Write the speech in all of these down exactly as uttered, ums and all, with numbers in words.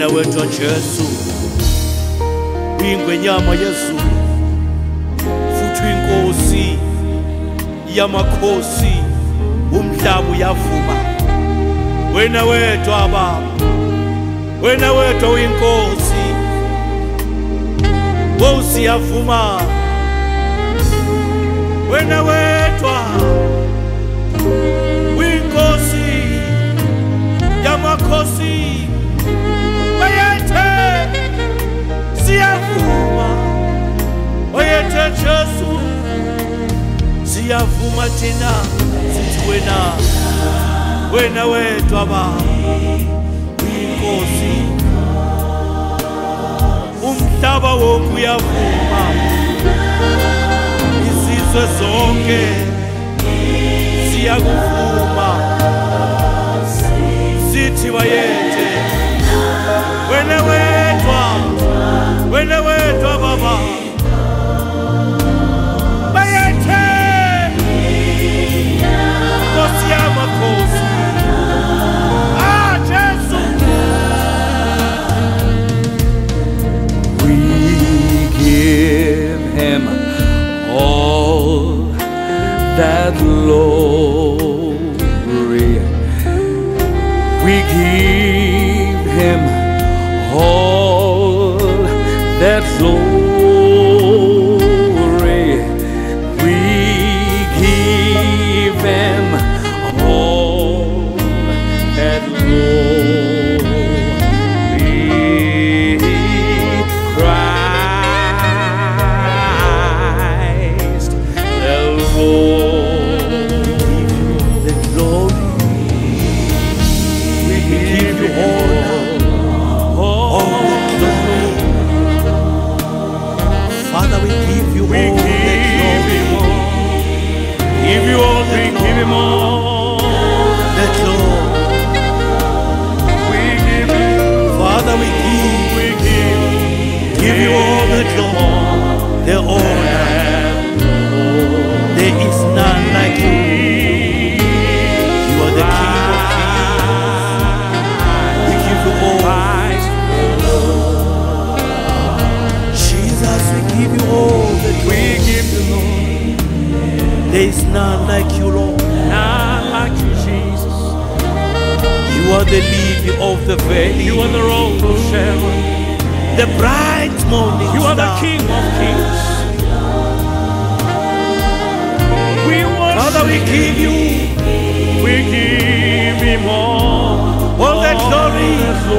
wena wedwa Jesu uyingwenyama yezulu futhi uyinkosi yamakhosi umhlaba uyavuma wena wedwa baba wena wedwa uyinkosi wosi yavuma wena wedwa uyinkosi yamakhosi bayethe siyavuma bayethe Jesu siyavuma thina sithi wena wena wedwa baba uyinkosi umhlaba wonke uyavuma izizwe zonke siyakuvuma sithi bayethe wena wedwa wena wedwa baba bayethe Nkosi yamakhosi ah Jesu we give him all that glory, we give him all that glory, we give him all that glory, Christ the Lord, the glory we give you all all the glory Father we give you we all give him all, give you all, we give him all, the glory we give you, Father we give we give, give you all the glory the honor there is none like you you are the King of Kings we give you all Jesus we give you all the we glory give you, Lord, there is none like you Lord none like you, Jesus. you are the lily of the valley You are the rose of Sharon, the bright morning you are the star. King of Kings. We Father we worship, give you we give him all, all the glory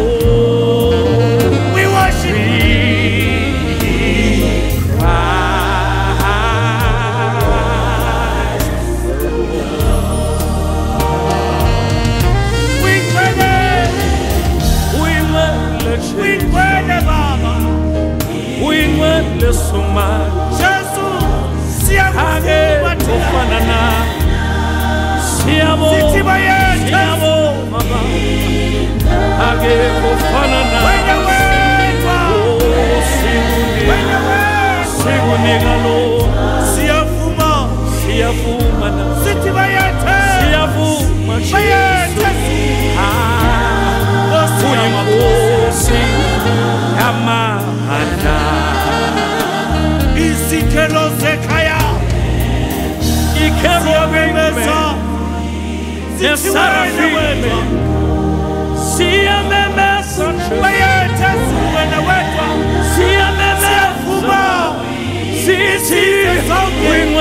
Lord. we worship you we praise we praise Baba Jesu siyakuvuma thina sithi bayethe wena wedwa wena wedwa siyavuma sithi bayethe bayethe izithelo zekhaya siyamemeza sithi wena wedwa Siyamemeza, bayethe wena wedwa siyamemeza, siyavuma sithi zonke